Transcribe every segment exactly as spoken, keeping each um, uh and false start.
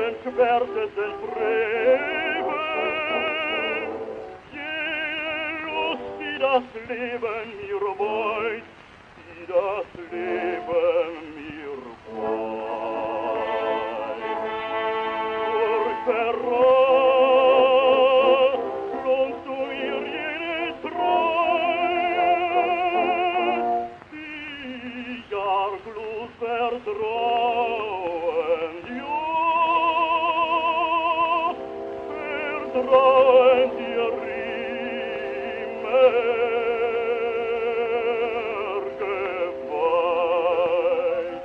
Schwerte sind Frevel, jene Lust, die das Leben mir weiht, die das Leben mir weiht. Durch Verrat lohnst du mir jene Treue, die Jahrglut vertrauen, vertrauen dir immer geweiht.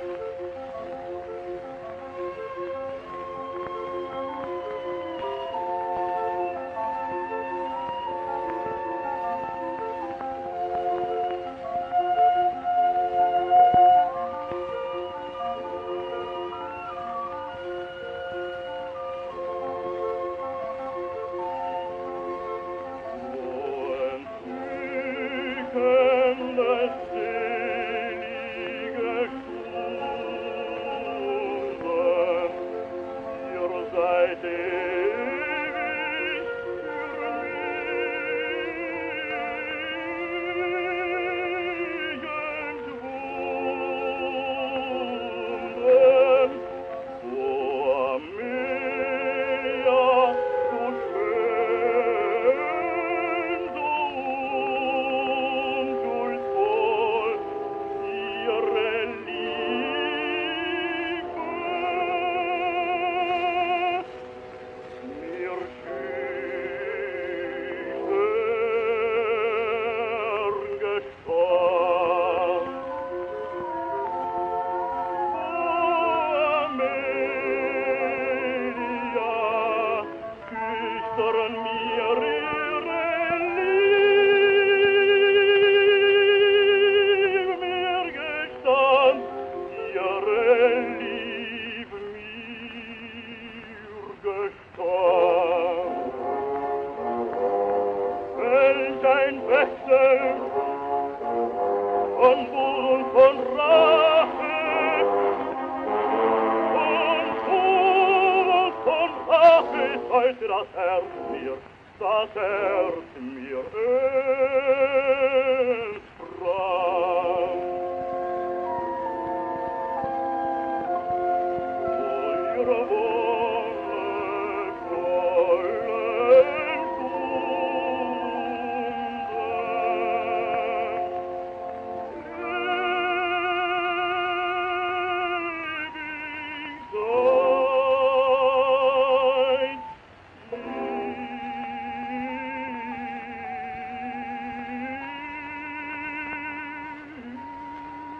Seid ewig für mich entwunden, vor mir so schön, so unschuldvoll, ihre Liebe. Mir schön gestorben. Amelia, küstern mir ihre Lieb mir gestand, ihre Lieb mir gestand. Welch ein Wechsel von Wut und von Rache, von Wut und von Rache ist heute das Herz mir, das Herz mir entsprang. Oh, ihre wundervollen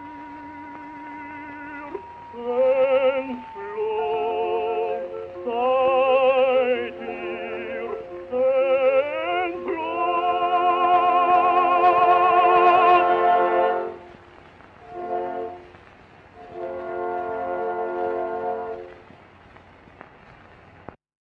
Entfloh,